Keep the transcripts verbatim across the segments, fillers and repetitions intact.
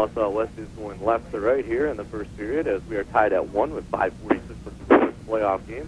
Muscle West is going left to right here in the first period as we are tied at one with five forty-six to go in this playoff game.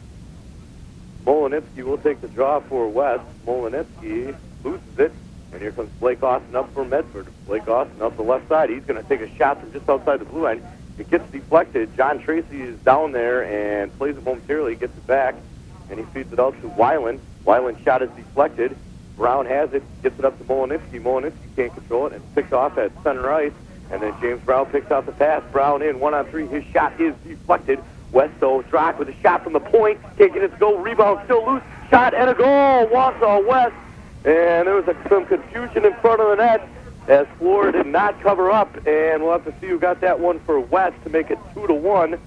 Molinitsky will take the draw for West. Molinitsky loses it, and here comes Blake Austin up for Medford. Blake Austin up the left side. He's going to take a shot from just outside the blue line. It gets deflected. John Tracy is down there and plays it momentarily, gets it back, and he feeds it out to Weiland. Weiland's shot is deflected. Brown has it, gets it up to Molinitsky. Molinitsky can't control it, and it's picked off at center ice. And then James Brown picks out the pass. Brown in, one on three. His shot is deflected. Westo Drock with a shot from the point. Can't get it to go. Rebound still loose. Shot and a goal. Wausau West. And there was a, some confusion in front of the net as Fleur did not cover up. And we'll have to see who got that one for West to make it two to one.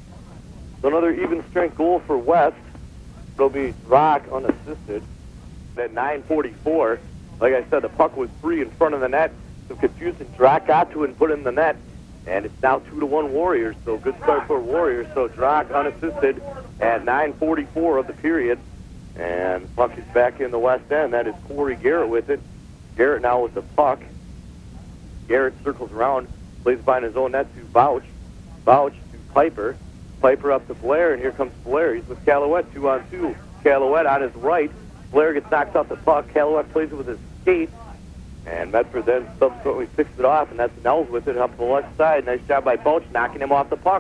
So another even strength goal for West. It'll be Drock unassisted at nine forty-four. Like I said, the puck was free in front of the net. Some confusion. Drock got to it and put it in the net. And it's now two to one Warriors, so good start for Warriors. So Drock unassisted at nine forty-four of the period. And puck is back in the west end. That is Corey Garrett with it. Garrett now with the puck. Garrett circles around, plays behind his own net to Vouch. Vouch to Piper. Piper up to Blair, and here comes Blair. He's with Calouette, two on two. Calouette on his right. Blair gets knocked off the puck. Calouette plays it with his skate. And Medford then subsequently picks it off, and that's Nels with it up the left side. Nice job by Bouch, knocking him off the puck.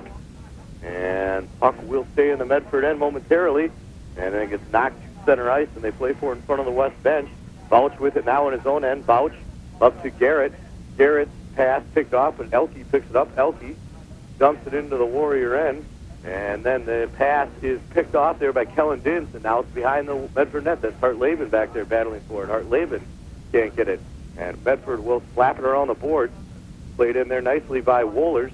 And puck will stay in the Medford end momentarily, and then it gets knocked to center ice, and they play for it in front of the west bench. Bouch with it now in his own end. Bouch up to Garrett. Garrett's pass picked off, and Elke picks it up. Elke dumps it into the Warrior end, and then the pass is picked off there by Kellen Dins, and now it's behind the Medford net. That's Hart Laban back there battling for it. Hart Laban can't get it. And Medford will slap it around the board. Played in there nicely by Wohlers.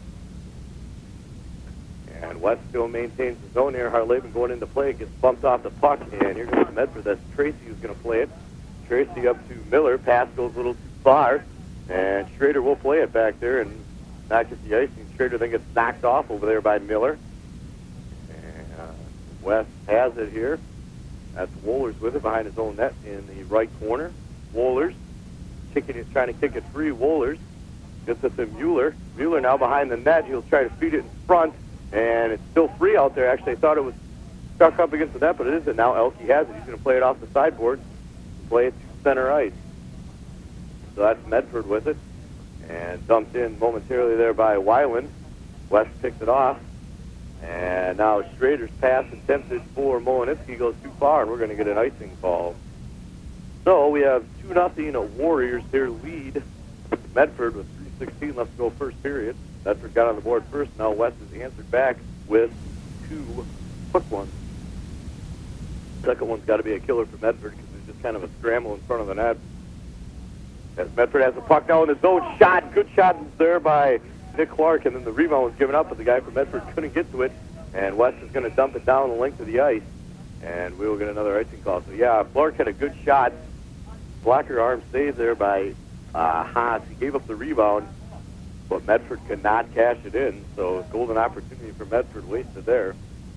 And West still maintains the zone here. Hartlaven going into play. Gets bumped off the puck. And here goes Medford. That's Tracy who's going to play it. Tracy up to Miller. Pass goes a little too far. And Schrader will play it back there and not get the icing. Schrader then gets knocked off over there by Miller. And uh, West has it here. That's Wohlers with it behind his own net in the right corner. Wohlers. Kicking it, trying to kick it free. Wohlers gets it to Mueller. Mueller now behind the net. He'll try to feed it in front, and it's still free out there. Actually, I thought it was stuck up against the net, but it isn't now. Elke has it. He's going to play it off the sideboard, play it to center ice. So that's Medford with it, and dumped in momentarily there by Weiland. West picks it off, and now Schrader's pass attempted for Molinitsky goes too far, and we're going to get an icing call. So we have two nothing Warriors here lead Medford with three sixteen left to go first period. Medford got on the board first. Now West has answered back with two quick ones. Second one's got to be a killer for Medford because there's just kind of a scramble in front of the net. As Medford has the puck now in his own shot. Good shot there by Nick Clark, and then the rebound was given up, but the guy from Medford couldn't get to it. And West is going to dump it down the length of the ice, and we will get another icing call. So yeah, Clark had a good shot. Blocker arm saved there by uh, Haas. He gave up the rebound, but Medford could not cash it in. So golden opportunity for Medford wasted there.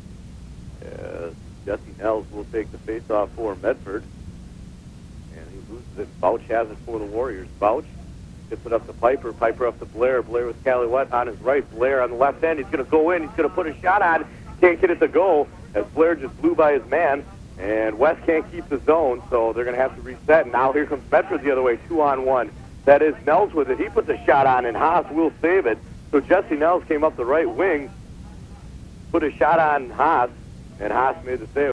Uh, Jesse Nels will take the face-off for Medford. And he loses it. Bouch has it for the Warriors. Bouch gets it up to Piper. Piper up to Blair. Blair with Calouette on his right. Blair on the left end. He's going to go in. He's going to put a shot on. Can't get it to go as Blair just blew by his man. And West can't keep the zone, so they're going to have to reset. And now here comes Medford the other way, two on one. That is Nels with it. He puts a shot on, and Haas will save it. So Jesse Nels came up the right wing, put a shot on Haas, and Haas made the save.